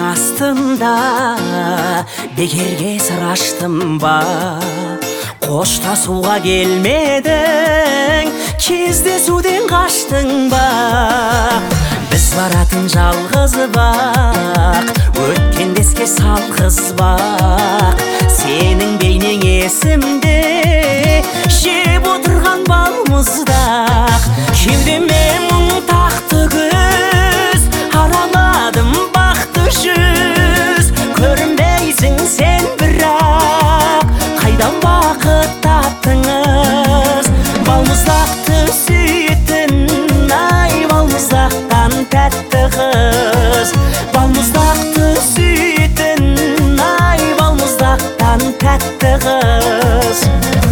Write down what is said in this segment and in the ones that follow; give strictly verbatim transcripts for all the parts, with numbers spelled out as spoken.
астында бекерге сыр аштым ба? Қоштасуға келмедің, кездесуден қаштың ба? Біз баратын жалғыз бақ, өткен еске салғыз бақ. Сенің бейнең есімде, жеп отырған балмұздақ. Кеудеме мұң тақты күз, араладым бақты жүз. Көрінбейсің сен бірақ, қайдан бақыт таптыңыз? Балмұздақты сүйетін, ай балмұздақтан тәтті қыз. Балмұздақты сүйетін, ай балмұздақтан тәтті қыз.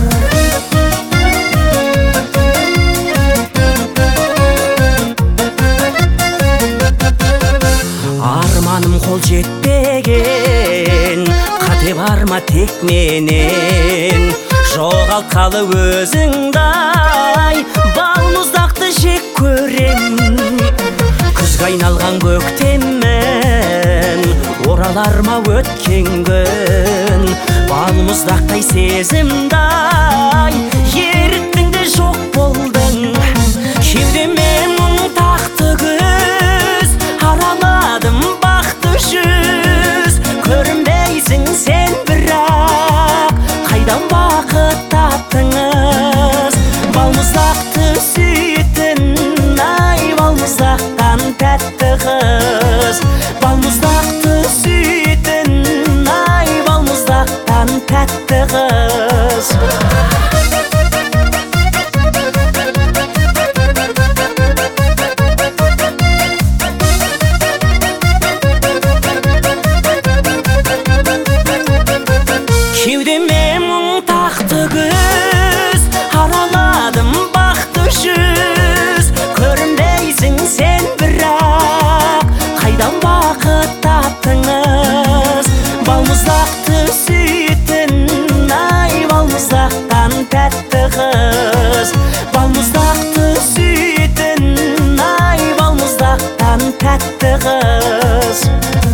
Арманым қол жетпеген, қате бар ма тек менен? Жоғалтқалы өзіңдай, балмұздақты жек көрем. Күзге айналған көктеммен, оралар ма өткен күн? Балмұздақтай сезімдай, еріктің де жоқ болдың. Кеудеме мұң тақты күз, араладым бақты жүз. Көрінбейсің сен бірақ, қайдан бақыт таптыңыз? Балмұздақты сүйетін, ай балмұздақтан тәтті қыз. Балмұздақты сүйетін, ай балмұздақтан тәтті қыз. Кеудеме мұң тақты күз, араладым бақты жүз. Көрінбейсің сен бірақ, қайдан бақыт таптыңыз? Балмұздақты сүйетін, ай балмұздақтан тәтті қыз. Балмұздақты сүйетін, ай балмұздақтан тәтті қыз.